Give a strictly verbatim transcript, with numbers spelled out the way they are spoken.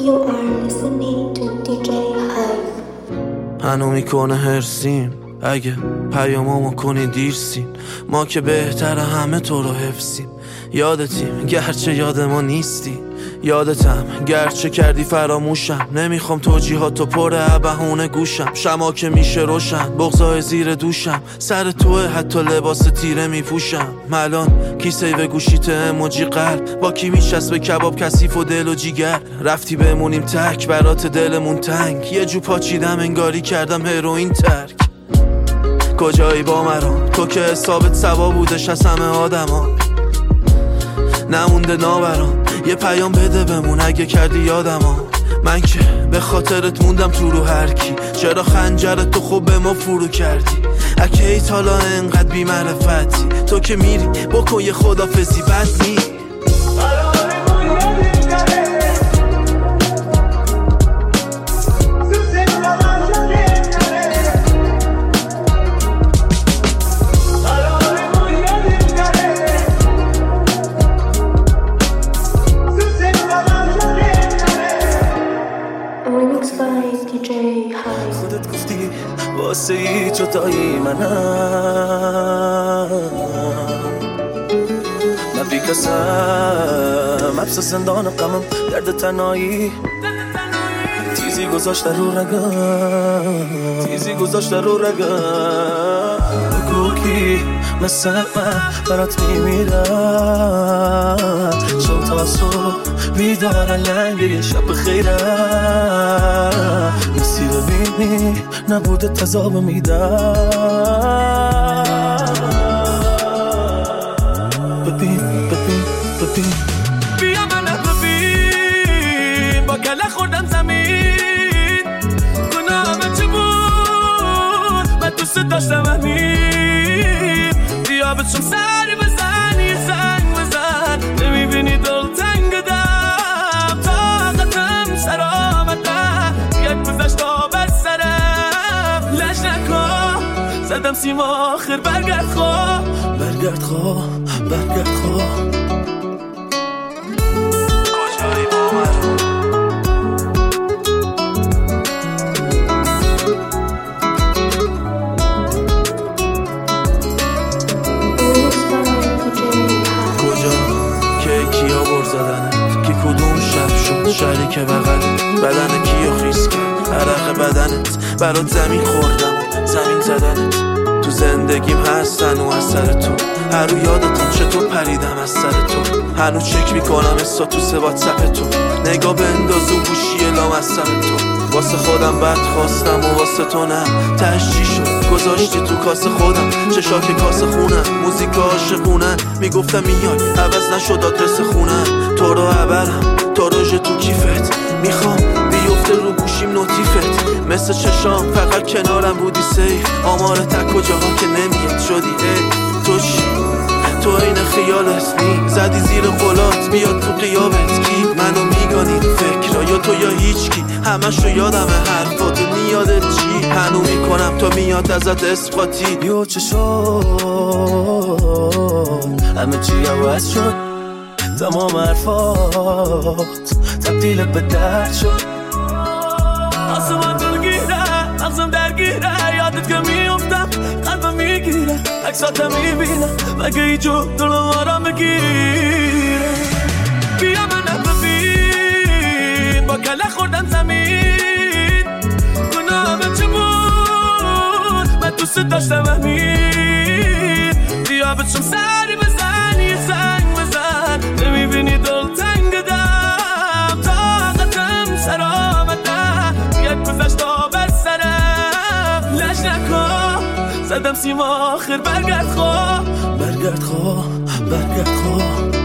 You are listening to دی جی Hype. هنو میکنه هرسیم اگه پیامامو کنی دیرسیم، ما که بهتر همه تو رو حفظیم. یادتیم گرچه یاد ما نیستی، یادتم گرچه کردی فراموشم. نمیخوام توجیهاتو پر بهونه گوشم، شما که میشه روشن بغضای زیر دوشم. سر توه حتی لباس تیره میپوشم. ملان کیسه به گوشیت اموجی قلب، با کی میشست کباب کثیف و دل و جیگر. رفتی بمونیم تک برات دلمون تنگ، یه جو پاچیدم انگاری کردم هروئین ترک. کجایی با مرام تو که حسابت سوا بودش از همه آدما، نمونده ناورام. یه پیام بده بمون اگه کردی یادما. من که به خاطرت موندم تو رو هر کی، چرا خنجرت تو خوب به ما فرو کردی؟ اگه ایت حالا انقدر بی معرفتی، تو که میری بکن یه خدافزی بد می خودت گفتی واسه ای جدایی منم، من بی کسم حبس زندان غمم، درد تنهایی تیزی گذاشت رو رگم، تیزی گذاشت رو رگم. بگو کی مثل من برات میمیرم، شب تا صبح بیدارم لنگ شب خیرم. نیستی ببینی نبوده تذاب میدم. ببین ببین ببین بیا منو ببین، با کله خوردم زمین. گناهم چه بود من دوست داشتم همین. بیا بچم سری بزن یه زنگ بزن، نمیبینی دل تنگ دم، طاقتم سر آمدم. یک گذشت آب از سرم لش نکن، زدم سیم آخر برگرد خواه، برگرد خواه برگرد خواه. کجایی با من کدوم شب شد شریک بغلت، بدن کیو خیس کرد عرق بدنت. برات زمین خوردم زمین زدنت، تو زندگیم هستن و از سر تو. هر رو یادتون چطور پریدم از سر تو، هنو چک میکنم استاتوس واتساپ تو. نگاه بنداز و گوشی لام از سر تو. واسه خودم بد خواستم و واسه تو نه، تشجی شد گذاشتی تو کاسه خودم. چشاک کاسه خونم موزیک عاشقونه، میگفتم میای عوض نشد آدرس خونه. تو رو عبرم تا روژ تو کیفت، میخوام بیفته رو گوشیم نوتیفت. مثل چشام فقط کنارم بودی سیف، آمار تک کجاها که نمیاد شدی ای. تو چی؟ تو این خیالت نی زدی زیر قلات، بیاد تو قیابت کی؟ منو میگانی فکر یا تو یا هیچ کی؟ همش رو یادمه حرفات نیادت چی؟ هنو میکنم تا میاد ازت اسقاطی. یو چه شد همه چی عوض شد، تمام حرفات تبدیل به درد شد. آسمان درگیره مغزم درگیره، یادت که میافتم قلبم میگیره. عکساتم میبینم مگه ایجو دلم آرام بگیره. بیا منو ببین، با کله خوردم زمین. گناهم چه بود من دوست داشتم همین. بیا بچم سری بزن یه زنگ بزن، نمیبینی دل تنگ دم، طاقتم سر آمدم. یک گذشت آب از سرم لش نکن، زدم سیم آخر برگرد خواه، برگرد خواه برگرد خواه.